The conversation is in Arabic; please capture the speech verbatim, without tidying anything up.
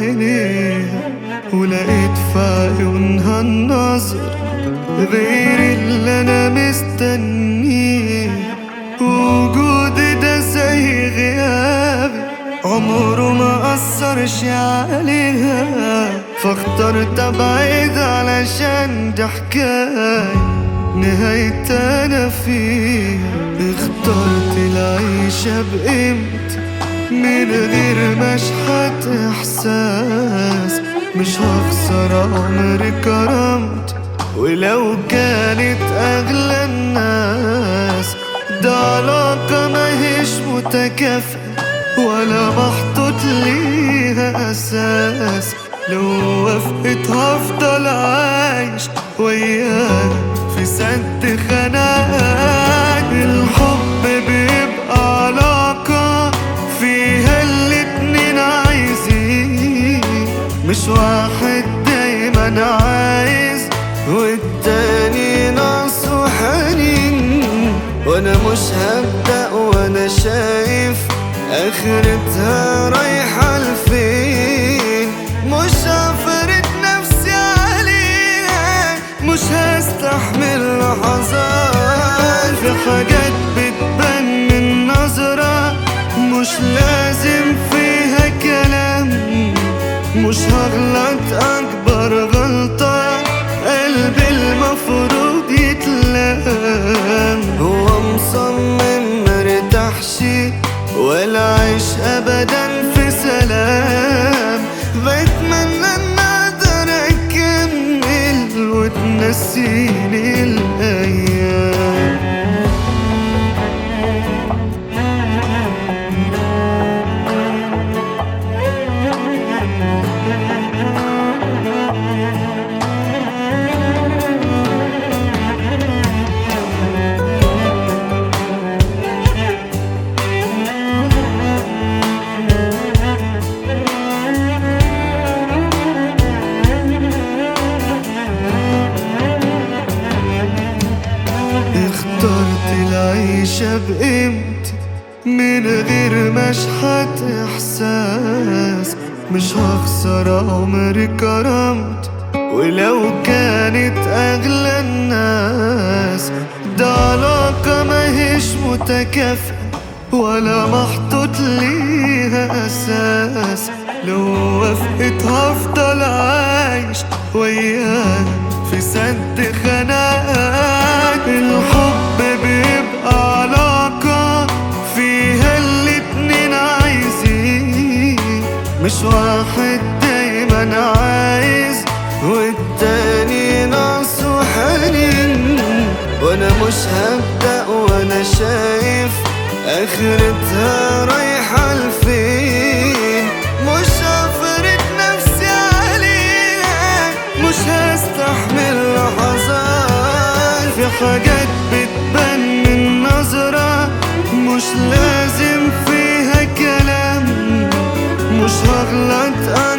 عينيها ولقيت في عيونها النظر غير اللي انا مستنيه. وجودي ده زي غيابي عمره ما أثرش عليها، فاخترت ابعد علشان دي حكاية نهاية انا فيها. اخترت العيشة بقيمتي من غير مشحة احساس، مش هخسر عمري كرامتي ولو كانت اغلى الناس. ده علاقة ماهيش متكافئة ولا محطوط ليها اساس، لو وافقت هفضل عايش وياها في سد خناقات. الحب بيبقى علاقة فيها الاتنين عايزين، مش واحد دايما عايز والتاني ناقصه حنين. وانا مش هبدأ وانا شايف اخرتها رايحة لفين. مش هفرض نفسي عليها، مش هستحمل لحظات في حاجات بتبان من نظرة مش لازم فيها كلام. مش هغلط اكبر غلطة قلبي المفروض يتلام. هو مصمم مرتاحش ولا عيش ابدا في سلام، بتمنى ان اقدر اكمل وتنسيني الايام. اخترت العيشة بقيمتي من غير مشحة احساس، مش هخسر عمري كرامتي ولو كانت اغلى الناس. ده علاقة ماهيش متكافئة ولا محطوط ليها اساس، لو وافقت هفضل عايش وياها في سد خناقات. الحب بيبقى علاقة فيها الاتنين عايزين، مش واحد دايما عايز والتاني ناقصه حنين. وانا مش هبدأ وانا شايف اخرتها رايحة لفين. مش هفرض نفسي عليها، مش هستحمل لحظات في حاجات بتبان من نظرة مش لازم فيها كلام. مش هغلط